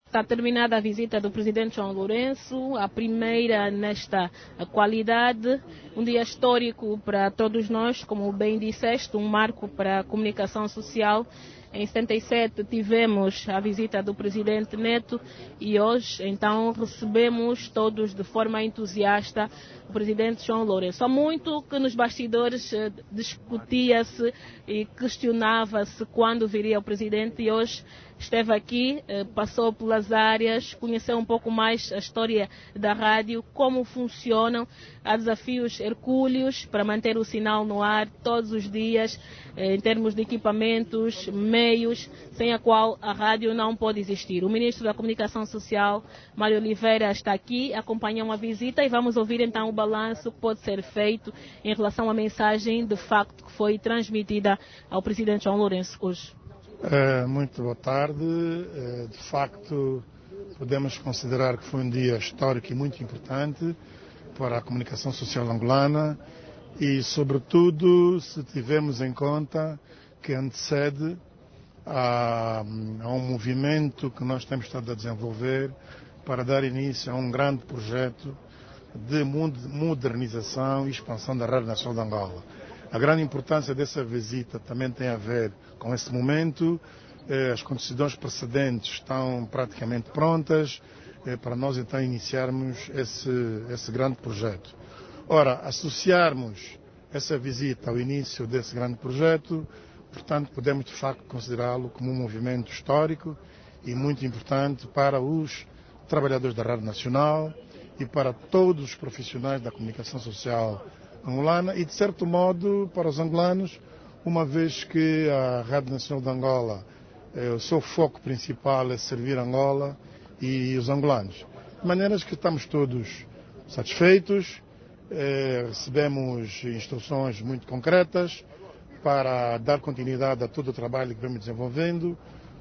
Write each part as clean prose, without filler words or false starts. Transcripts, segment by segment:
Está terminada a visita do presidente João Lourenço, a primeira nesta qualidade, um dia histórico para todos nós, como bem disseste, um marco para a comunicação social. Em 77 tivemos a visita do presidente Neto e hoje, então, recebemos todos de forma entusiasta o presidente João Lourenço. Há muito que nos bastidores discutia-se e questionava-se quando viria o presidente e hoje esteve aqui, passou pelas áreas, conheceu um pouco mais a história da rádio, como funcionam, há desafios hercúleos para manter o sinal no ar todos os dias, em termos de equipamentos, meios, sem a qual a rádio não pode existir. O ministro da Comunicação Social, Mário Oliveira, está aqui, acompanhou a visita e vamos ouvir então o balanço que pode ser feito em relação à mensagem de facto que foi transmitida ao presidente João Lourenço hoje. Muito boa tarde. De facto, podemos considerar que foi um dia histórico e muito importante para a comunicação social angolana e, sobretudo, se tivermos em conta que antecede a um movimento que nós temos estado a desenvolver para dar início a um grande projeto de modernização e expansão da Rádio Nacional de Angola. A grande importância dessa visita também tem a ver com esse momento. As condições precedentes estão praticamente prontas para nós então iniciarmos esse grande projeto. Ora, associarmos essa visita ao início desse grande projeto, portanto, podemos de facto considerá-lo como um movimento histórico e muito importante para os trabalhadores da Rádio Nacional e para todos os profissionais da comunicação social angolana e, de certo modo, para os angolanos, uma vez que a Rádio Nacional de Angola, o seu foco principal é servir Angola e os angolanos. De maneiras que estamos todos satisfeitos, recebemos instruções muito concretas para dar continuidade a todo o trabalho que vamos desenvolvendo.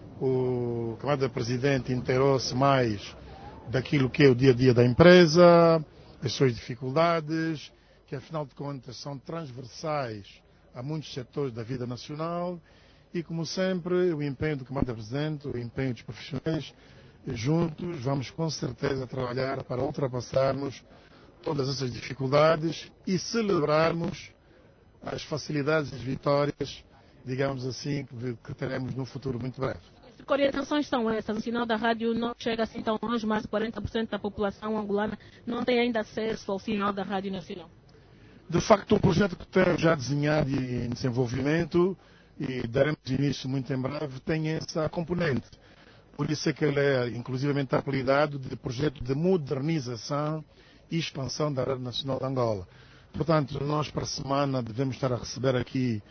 O camarada presidente inteirou-se mais daquilo que é o dia a dia da empresa, as suas dificuldades, que afinal de contas são transversais a muitos setores da vida nacional e, como sempre, o empenho do Comando Presidente, o empenho dos profissionais, juntos vamos com certeza trabalhar para ultrapassarmos todas essas dificuldades e celebrarmos as facilidades e as vitórias, digamos assim, que teremos no futuro muito breve. Que orientações são essas? O sinal da rádio não chega assim tão longe, mais de 40% da população angolana não tem ainda acesso ao sinal da Rádio Nacional. De facto, o projeto que temos já desenhado e em desenvolvimento, e daremos início muito em breve, tem essa componente. Por isso é que ele é inclusivamente apelidado de projeto de modernização e expansão da Rádio Nacional de Angola. Portanto, nós para a semana devemos estar a receber aqui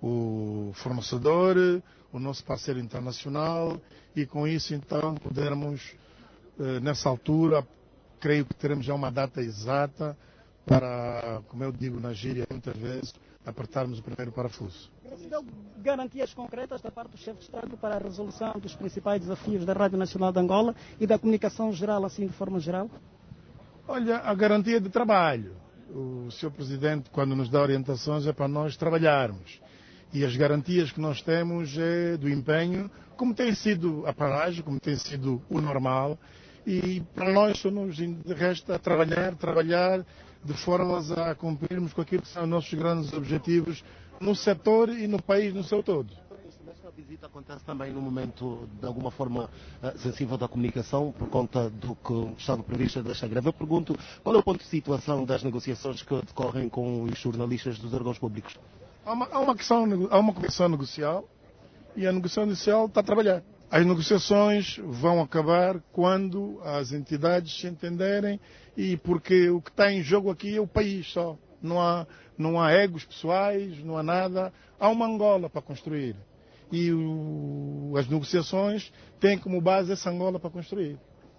o fornecedor, o nosso parceiro internacional, e com isso então podermos, nessa altura, creio que teremos já uma data exata para, como eu digo na gíria muitas vezes, apertarmos o primeiro parafuso. Recebeu garantias concretas da parte do chefe de Estado para a resolução dos principais desafios da Rádio Nacional de Angola e da comunicação geral, assim de forma geral? Olha, a garantia de trabalho. O Sr. Presidente, quando nos dá orientações, é para nós trabalharmos. E as garantias que nós temos é do empenho, como tem sido a paragem, como tem sido o normal. E para nós só nos resta trabalhar de formas a cumprirmos com aquilo que são os nossos grandes objetivos no setor e no país no seu todo. Esta visita acontece também num momento, de alguma forma, sensível da comunicação, por conta do que estava previsto desta greve. Eu pergunto, qual é o ponto de situação das negociações que decorrem com os jornalistas dos órgãos públicos? Há uma comissão negocial e a negociação negocial está a trabalhar. As negociações vão acabar quando as entidades se entenderem e porque o que está em jogo aqui é o país só. Não há egos pessoais, não há nada. Há uma Angola para construir. E as negociações têm como base essa Angola para construir.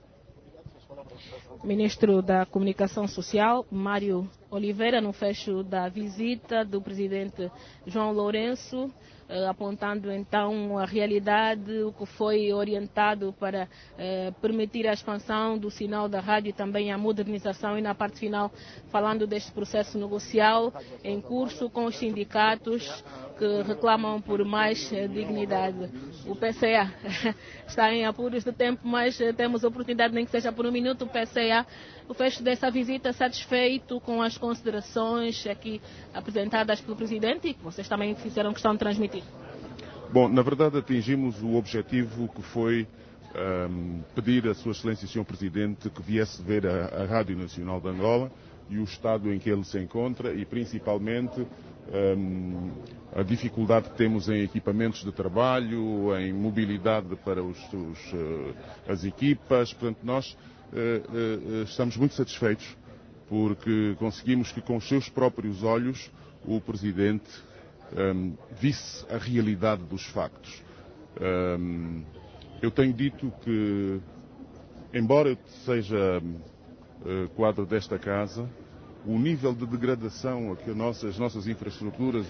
Ministro da Comunicação Social, Mário Oliveira, no fecho da visita do presidente João Lourenço, apontando então a realidade, o que foi orientado para permitir a expansão do sinal da rádio e também a modernização, e na parte final falando deste processo negocial em curso com os sindicatos que reclamam por mais dignidade. O PCA está em apuros de tempo, mas temos a oportunidade, nem que seja por um minuto. O PCA, o fecho dessa visita, satisfeito com as considerações aqui apresentadas pelo Presidente e que vocês também fizeram questão de transmitir? Bom, na verdade atingimos o objetivo que foi pedir a Sua Excelência, Sr. Presidente, que viesse ver a Rádio Nacional de Angola e o estado em que ele se encontra e principalmente a dificuldade que temos em equipamentos de trabalho, em mobilidade para as equipas. Portanto, nós estamos muito satisfeitos porque conseguimos que com os seus próprios olhos o Presidente visse a realidade dos factos. Eu tenho dito que, embora eu seja quadro desta casa, o nível de degradação a que as nossas infraestruturas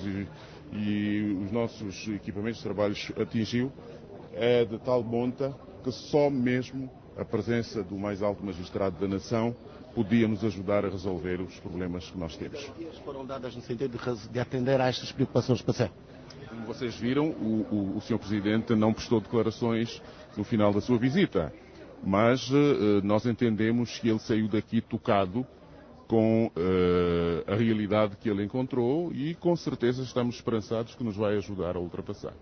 e os nossos equipamentos de trabalho atingiu é de tal monta que só mesmo a presença do mais alto magistrado da nação podia nos ajudar a resolver os problemas que nós temos. Foram dadas no sentido de atender a estas preocupações do PCA. Como vocês viram, o Sr. Presidente não prestou declarações no final da sua visita, mas nós entendemos que ele saiu daqui tocado com a realidade que ele encontrou e com certeza estamos esperançados que nos vai ajudar a ultrapassar.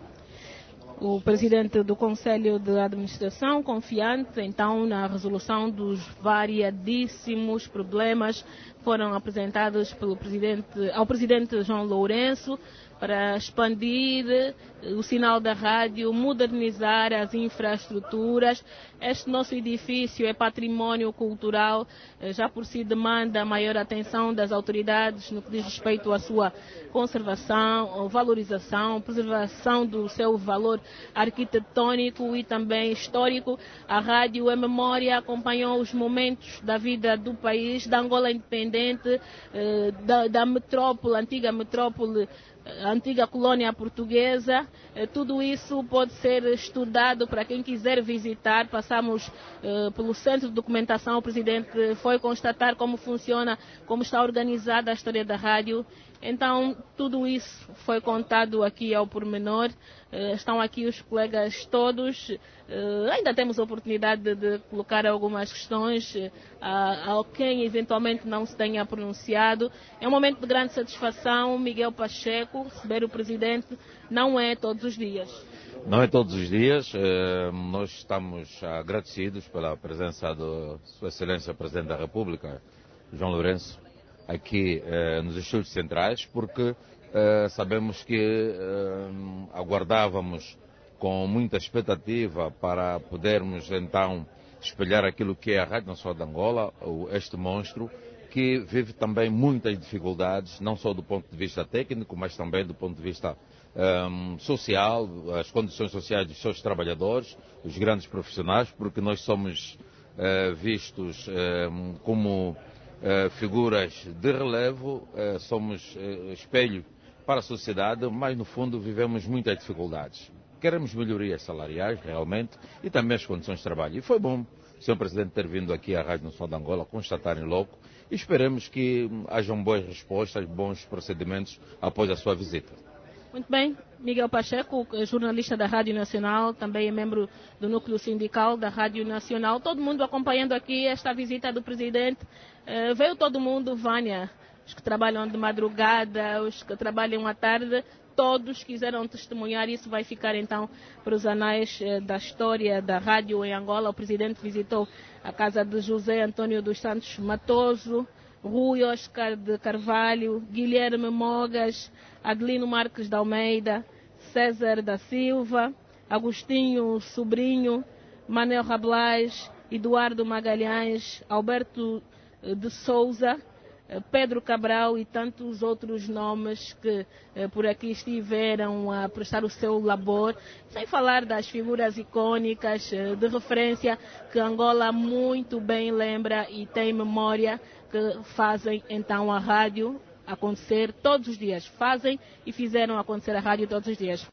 O Presidente do Conselho de Administração, confiante então na resolução dos variadíssimos problemas que foram apresentados ao Presidente João Lourenço, para expandir o sinal da rádio, modernizar as infraestruturas. Este nosso edifício é património cultural, já por si demanda maior atenção das autoridades no que diz respeito à sua conservação, valorização, preservação do seu valor arquitetônico e também histórico. A rádio é memória, acompanhou os momentos da vida do país, da Angola independente, da metrópole, antiga metrópole, a antiga colônia portuguesa. Tudo isso pode ser estudado para quem quiser visitar. Passamos pelo Centro de Documentação, o Presidente foi constatar como funciona, como está organizada a história da rádio. Então, tudo isso foi contado aqui ao pormenor. Estão aqui os colegas todos. Ainda temos a oportunidade de colocar algumas questões a quem eventualmente não se tenha pronunciado. É um momento de grande satisfação. Miguel Pacheco, receber o Presidente não é todos os dias. Não é todos os dias. Nós estamos agradecidos pela presença de Sua Excelência Presidente da República, João Lourenço, aqui nos estúdios centrais, porque sabemos que aguardávamos com muita expectativa para podermos então espelhar aquilo que é a Rádio Nacional de Angola, este monstro que vive também muitas dificuldades, não só do ponto de vista técnico, mas também do ponto de vista social, as condições sociais dos seus trabalhadores, os grandes profissionais, porque nós somos vistos como figuras de relevo, somos espelho para a sociedade, mas no fundo vivemos muitas dificuldades. Queremos melhorias salariais, realmente, e também as condições de trabalho. E foi bom o Sr. Presidente ter vindo aqui à Rádio Nacional de Angola, constatarem logo, e esperemos que hajam boas respostas, bons procedimentos após a sua visita. Muito bem, Miguel Pacheco, jornalista da Rádio Nacional, também é membro do núcleo sindical da Rádio Nacional. Todo mundo acompanhando aqui esta visita do Presidente. Veio todo mundo, Vânia, os que trabalham de madrugada, os que trabalham à tarde, todos quiseram testemunhar. Isso vai ficar então para os anais da história da rádio em Angola. O Presidente visitou a casa de José Antônio dos Santos Matoso, Rui Oscar de Carvalho, Guilherme Mogas, Adelino Marques de Almeida, César da Silva, Agostinho Sobrinho, Manuel Rabelais, Eduardo Magalhães, Alberto de Souza, Pedro Cabral e tantos outros nomes que por aqui estiveram a prestar o seu labor, sem falar das figuras icônicas de referência que Angola muito bem lembra e tem memória, que fazem então a rádio acontecer todos os dias, fazem e fizeram acontecer a rádio todos os dias.